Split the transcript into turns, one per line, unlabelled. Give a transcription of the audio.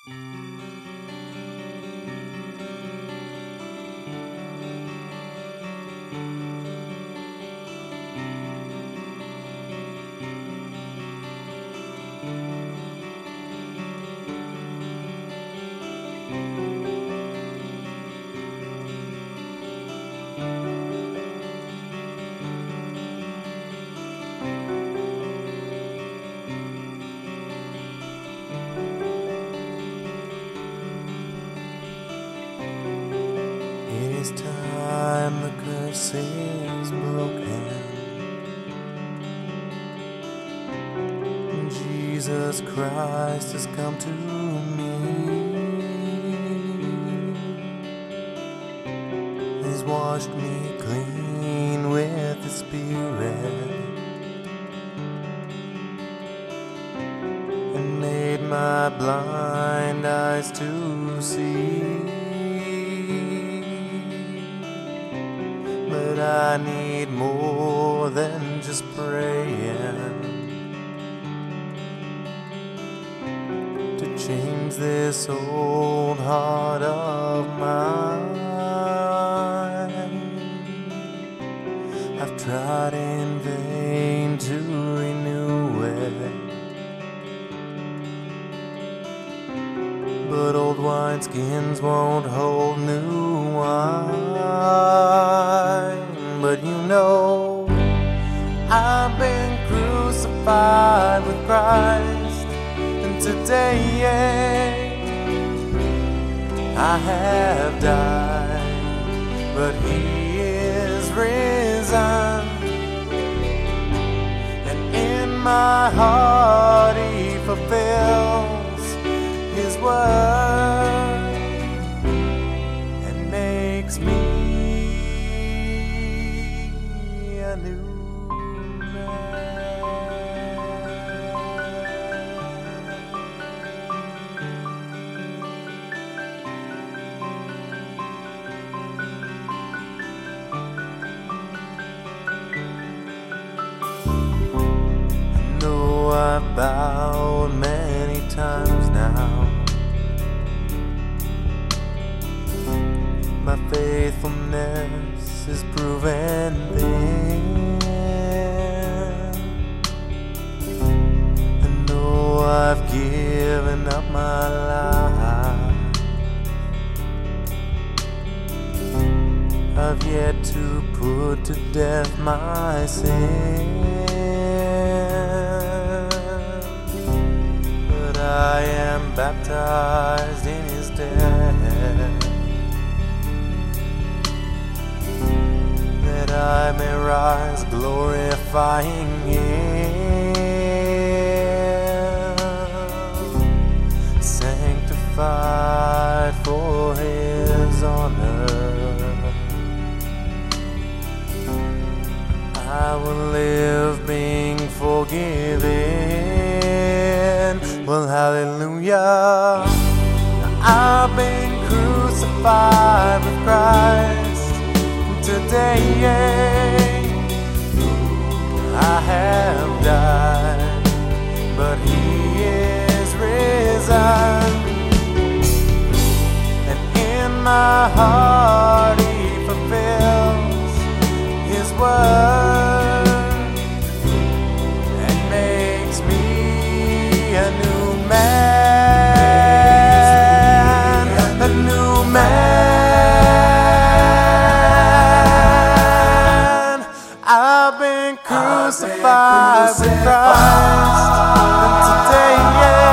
It is time the curse is broken. Jesus Christ has come to me. He's washed me clean with His Spirit and made my blind eyes to see. But I need more than just praying to change this old heart of mine. I've tried in vain to renew it, but old wineskins won't hold new wine. But you know, I've been crucified with Christ, and today I have died, but He is risen, and in my heart He fulfills His word and makes me a new I've bowed many times now. My faithfulness is proven thin. And though I've given up my life, I've yet to put to death my sin. I am baptized in His death, that I may rise glorifying Him, sanctified for His honor. I will live being forgiven. Well, hallelujah, I've been crucified with Christ. Today I have died, but He is risen, and in my heart He fulfills His word and makes me a new man, a new man. I've been crucified with Christ, and today